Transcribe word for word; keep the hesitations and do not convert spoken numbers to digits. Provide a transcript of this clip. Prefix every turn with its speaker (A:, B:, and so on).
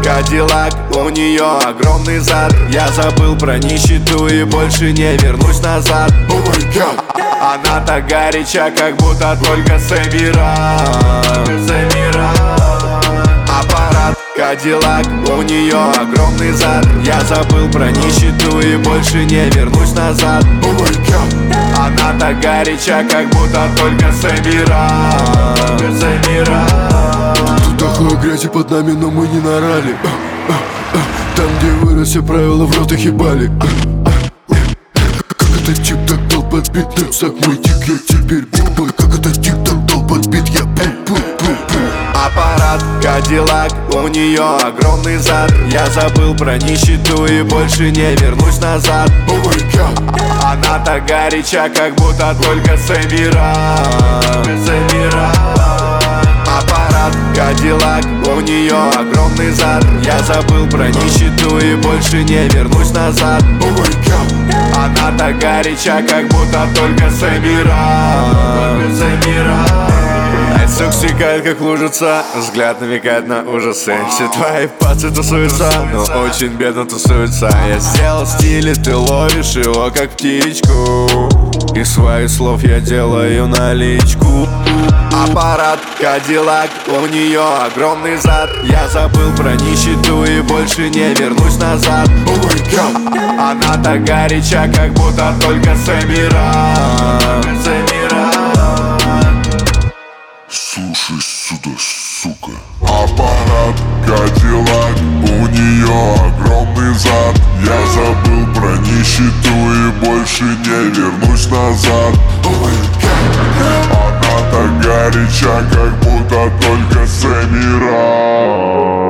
A: Кадиллак, у нее огромный зад. Я забыл про нищету и больше не вернусь назад.
B: Oh my God.
A: Она так горяча, как будто только с Эмират. Аппарат, Кадиллак, у нее огромный зад. Я забыл про нищету и больше не вернусь назад.
B: Oh my God.
A: Она так горяча, как будто только с Эмират.
B: Тут дохло грязи под нами, но мы не нарали. Там, где вырос, все правила в рот ебали. Как этот тип так дал подбит, рюкзак мой тик, я теперь бой. Как этот тип так дал подбит, я пу-пу-пу-пу.
A: Аппарат, Кадиллак, у нее огромный зад. Я забыл про нищету и больше не вернусь назад.
B: Oh my God.
A: Она так горяча, как будто только с Эмират. Аппарат, Кадиллак, у нее огромный зад. Я забыл про нищету и больше не вернусь назад.
B: Oh my God.
A: Она так горяча, как будто только с Эмират. Сук стекает, как лужица, взгляд намекает на ужасы. Все твои пацы тусуются, но очень бедно тусуются. Я сделал стиль, и ты ловишь его, как птичку. Из своих слов я делаю наличку. Аппарат, Кадиллак, у нее огромный зад. Я забыл про нищету и больше не вернусь назад.
B: Oh my God.
A: Она так горяча, как будто только с Эмират.
B: Слушай сюда, сука. Аппарат, Кадиллак, у нее огромный зад. Я забыл про нищету и больше не вернусь назад. Oh my God.
A: Она так горяча, как будто только с Эмират.